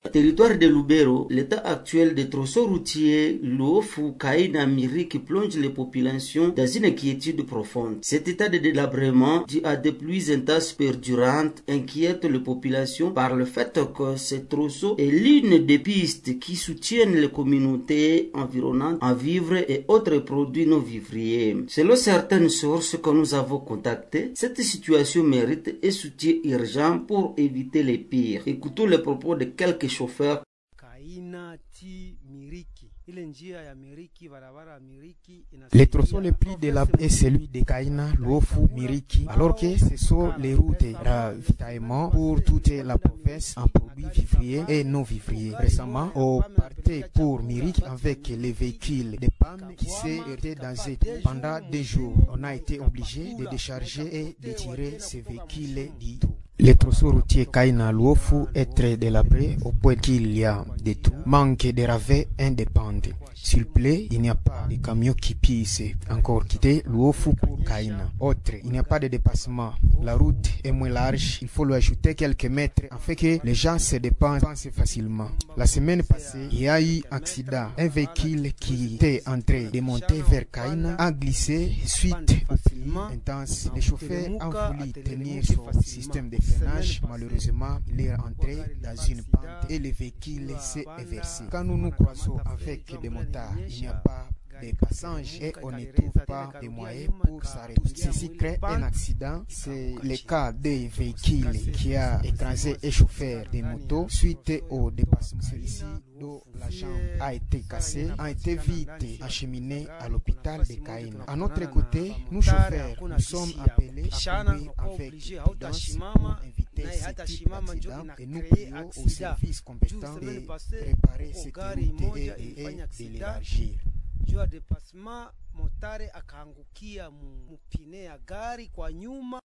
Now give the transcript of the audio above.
Territoire de Lubero, l'état actuel des tronçons routiers Luofu, Kaina, Miriki plonge les populations dans une inquiétude profonde. Cet état de délabrement dû à des pluies intenses perdurantes inquiète les populations par le fait que ces tronçons est l'une des pistes qui soutiennent les communautés environnantes en vivres et autres produits non vivriers. Selon certaines sources que nous avons contactées, cette situation mérite un soutien urgent pour éviter les pires. Écoutons les propos de quelques chauffeurs. Les tronçons les plus délabrés est celui de Kaina, Luofu, Miriki, alors que ce sont les routes de ravitaillement pour toute la province en produits vivriers et non vivriers. Récemment, on partait pour Miriki avec les véhicules de panne qui s'est heurté dans un trou. Pendant 2 jours, on a été obligé de décharger et de tirer ces véhicules du trou. Les tronçons routiers Kaina Luofu est très délabré au point qu'il y a des trous, manque de ravets indépendants. S'il plaît, il n'y a pas de camions qui puissent encore quitter Luofu pour Kaina. Autre, il n'y a pas de dépassement. La route est moins large, il faut lui ajouter quelques mètres afin que les gens se dépensent facilement. La semaine passée, il y a eu un accident. Un véhicule qui était en train de monter vers Kaina a glissé suite au pluie intense. Les chauffeurs ont voulu tenir son système de freinage. Malheureusement, il est entré dans une pente et le véhicule s'est inversé. Quand nous nous croisons avec des motards, il n'y a pas de passage et on ne trouve pas de moyens pour s'arrêter. Ceci crée un accident. C'est le cas des véhicules qui a écrasé un chauffeur de moto suite au dépassement. Celui-ci, dont la jambe a été cassée, a été vite acheminé à l'hôpital de Kaina. À notre côté, nous chauffeurs, nous sommes appelés à conduire avec prudence pour éviter ce type d'accident et nous prions aux services compétents de préparer cette route et de l'élargir. Jua dépassement, motare akaangukia mupine ya gari kwa nyuma.